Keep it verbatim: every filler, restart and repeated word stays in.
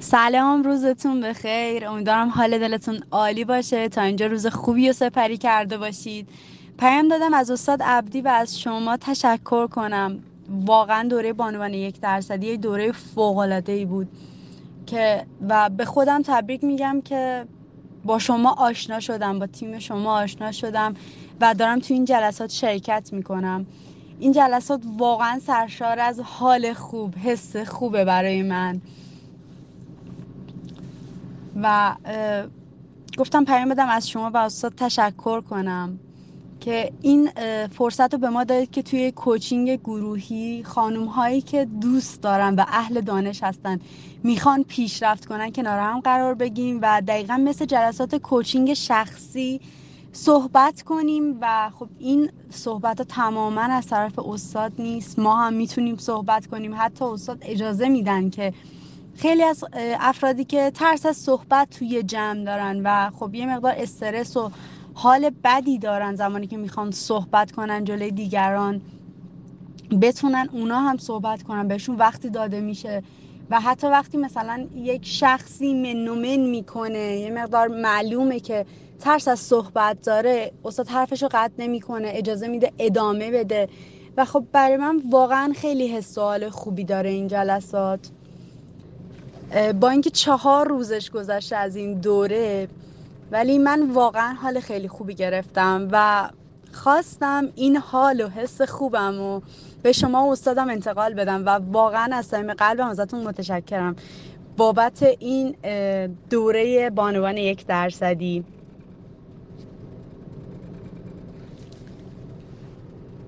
سلام، روزتون بخیر. امیدوارم حال دلتون عالی باشه. تا اینجا روز خوبی رو سپری کرده باشید. پیام دادم از استاد عبدی و از شما تشکر کنم. واقعا دوره بانوان یک درصدی یه دوره فوق‌العاده‌ای بود که و به خودم تبریک میگم که با شما آشنا شدم، با تیم شما آشنا شدم و دارم تو این جلسات شرکت میکنم. این جلسات واقعا سرشار از حال خوب، حس خوبه برای من و گفتم پیام بدم از شما و استاد تشکر کنم که این فرصت رو به ما دادید که توی کوچینگ گروهی خانوم هایی که دوست دارن و اهل دانش هستن میخوان پیشرفت کنن کنار هم قرار بگیریم و دقیقا مثل جلسات کوچینگ شخصی صحبت کنیم و خب این صحبت ها تماما از طرف استاد نیست، ما هم میتونیم صحبت کنیم. حتی استاد اجازه میدن که خیلی از افرادی که ترس از صحبت توی جمع دارن و خب یه مقدار استرس و حال بدی دارن زمانی که میخوان صحبت کنن جلوی دیگران، بتونن اونا هم صحبت کنن، بهشون وقتی داده میشه. و حتی وقتی مثلا یک شخصی من و من میکنه، یه مقدار معلومه که ترس از صحبت داره، استاد حرفشو قطع نمیکنه، اجازه میده ادامه بده. و خب برای من واقعا خیلی حس و حال خوبی داره این جلسات. با اینکه چهار روزش گذشته از این دوره، ولی من واقعا حال خیلی خوبی گرفتم و خواستم این حال و حس خوبم و به شما و استادم انتقال بدم و واقعا از صمیم قلبم ازتون متشکرم بابت این دوره بانوان یک درصدی.